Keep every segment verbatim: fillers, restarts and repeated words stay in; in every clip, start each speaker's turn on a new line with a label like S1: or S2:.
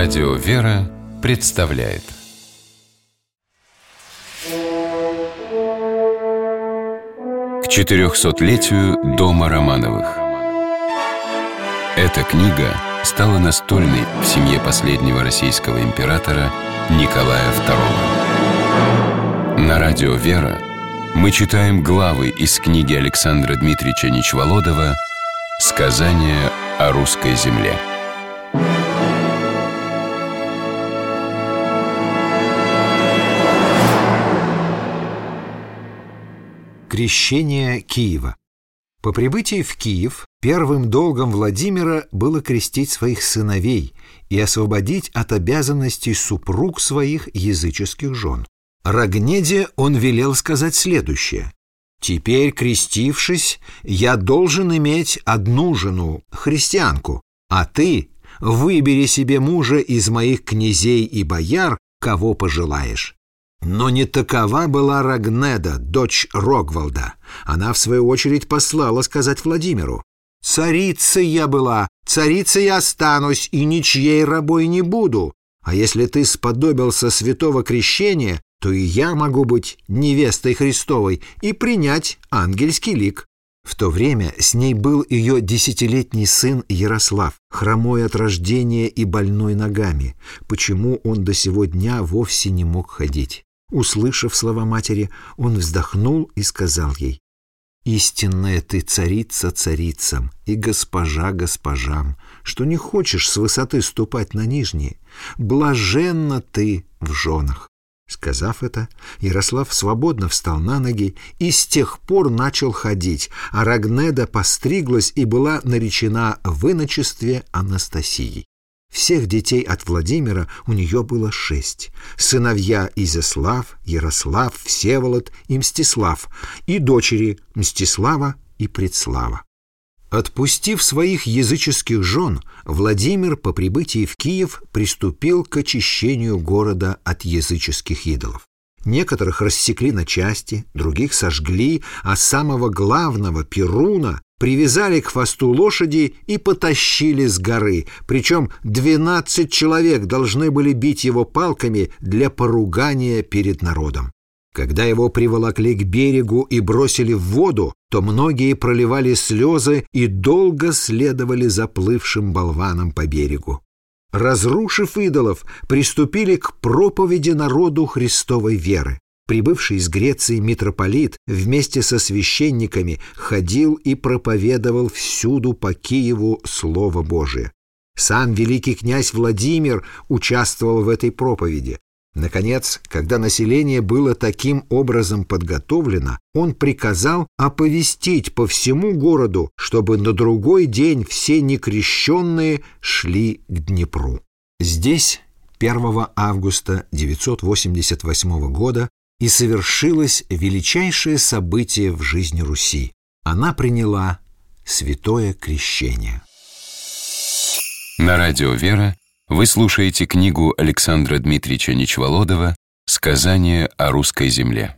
S1: Радио «Вера» представляет к четырехсотлетию дома Романовых. Эта книга стала настольной в семье последнего российского императора Николая второго. На радио «Вера» мы читаем главы из книги Александра Дмитриевича Нечволодова «Сказание о русской земле».
S2: Крещение Киева. По прибытии в Киев первым долгом Владимира было крестить своих сыновей и освободить от обязанностей супруг своих языческих жен. Рогнеде он велел сказать следующее: «Теперь, крестившись, я должен иметь одну жену, христианку, а ты выбери себе мужа из моих князей и бояр, кого пожелаешь». Но не такова была Рогнеда, дочь Рогволда. Она, в свою очередь, послала сказать Владимиру: «Царицей я была, царицей я останусь и ничьей рабой не буду. А если ты сподобился святого крещения, то и я могу быть невестой Христовой и принять ангельский лик». В то время с ней был ее десятилетний сын Ярослав, хромой от рождения и больной ногами, почему он до сего дня вовсе не мог ходить. Услышав слова матери, он вздохнул и сказал ей: «Истинная ты царица царицам и госпожа госпожам, что не хочешь с высоты ступать на нижние. Блаженна ты в женах». Сказав это, Ярослав свободно встал на ноги и с тех пор начал ходить, а Рогнеда постриглась и была наречена в иночестве Анастасией. Всех детей от Владимира у нее было шесть: сыновья Изяслав, Ярослав, Всеволод и Мстислав, и дочери Мстислава и Предслава. Отпустив своих языческих жен, Владимир по прибытии в Киев приступил к очищению города от языческих идолов. Некоторых рассекли на части, других сожгли, а самого главного, Перуна, привязали к хвосту лошади и потащили с горы, причем двенадцать человек должны были бить его палками для поругания перед народом. Когда его приволокли к берегу и бросили в воду, то многие проливали слезы и долго следовали заплывшим болванам по берегу. Разрушив идолов, приступили к проповеди народу Христовой веры. Прибывший из Греции митрополит вместе со священниками ходил и проповедовал всюду по Киеву Слово Божие. Сам великий князь Владимир участвовал в этой проповеди. Наконец, когда население было таким образом подготовлено, он приказал оповестить по всему городу, чтобы на другой день все некрещенные шли к Днепру. Здесь первого августа девятьсот восемьдесят восьмого года и совершилось величайшее событие в жизни Руси. Она приняла святое крещение.
S1: На радио «Вера» вы слушаете книгу Александра Дмитриевича Нечволодова «Сказание о русской земле».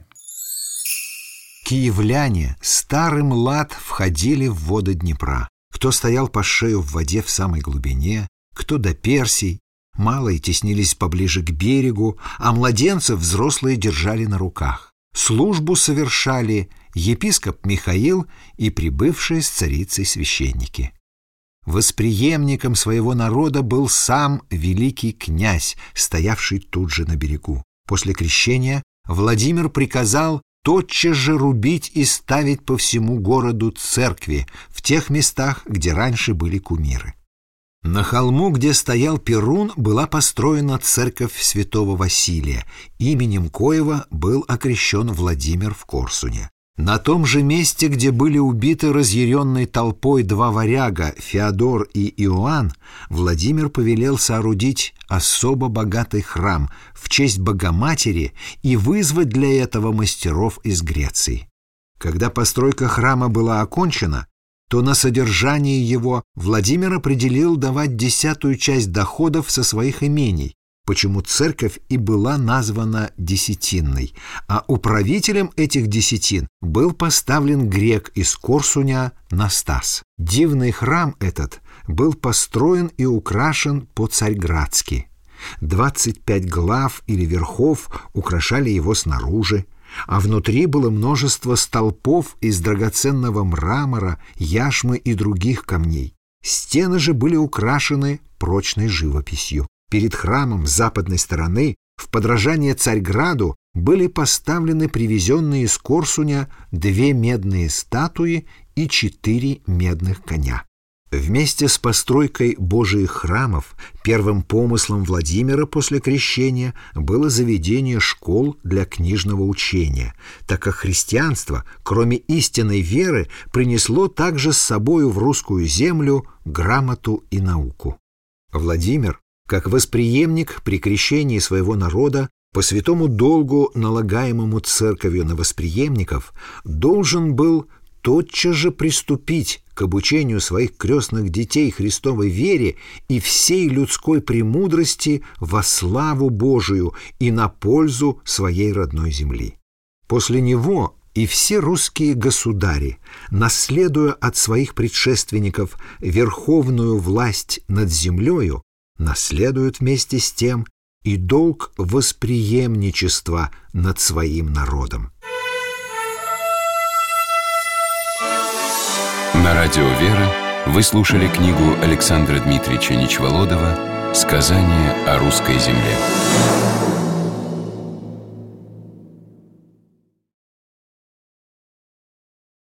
S2: Киевляне старым лад входили в воды Днепра. Кто стоял по шею в воде в самой глубине, кто до персий. Малые теснились поближе к берегу, а младенцев взрослые держали на руках. Службу совершали епископ Михаил и прибывшие с царицей священники. Восприемником своего народа был сам великий князь, стоявший тут же на берегу. После крещения Владимир приказал тотчас же рубить и ставить по всему городу церкви в тех местах, где раньше были кумиры. На холму, где стоял Перун, была построена церковь святого Василия, именем коего был окрещен Владимир в Корсуне. На том же месте, где были убиты разъяренной толпой два варяга, Феодор и Иоанн, Владимир повелел соорудить особо богатый храм в честь Богоматери и вызвать для этого мастеров из Греции. Когда постройка храма была окончена, то на содержание его Владимир определил давать десятую часть доходов со своих имений, почему церковь и была названа десятинной, а управителем этих десятин был поставлен грек из Корсуня Настас. Дивный храм этот был построен и украшен по-царьградски. Двадцать пять глав или верхов украшали его снаружи, а внутри было множество столпов из драгоценного мрамора, яшмы и других камней. Стены же были украшены прочной живописью. Перед храмом с западной стороны, в подражание Царьграду, были поставлены привезенные из Корсуня две медные статуи и четыре медных коня. Вместе с постройкой Божиих храмов первым помыслом Владимира после крещения было заведение школ для книжного учения, так как христианство, кроме истинной веры, принесло также с собою в русскую землю грамоту и науку. Владимир, как восприемник при крещении своего народа, по святому долгу, налагаемому церковью на восприемников, должен был тотчас же приступить к обучению своих крестных детей Христовой вере и всей людской премудрости во славу Божию и на пользу своей родной земли. После него и все русские государи, наследуя от своих предшественников верховную власть над землею, наследуют вместе с тем и долг восприемничества над своим народом.
S1: На радио «Вера» вы слушали книгу Александра Дмитриевича Нечволодова «Сказание о русской земле».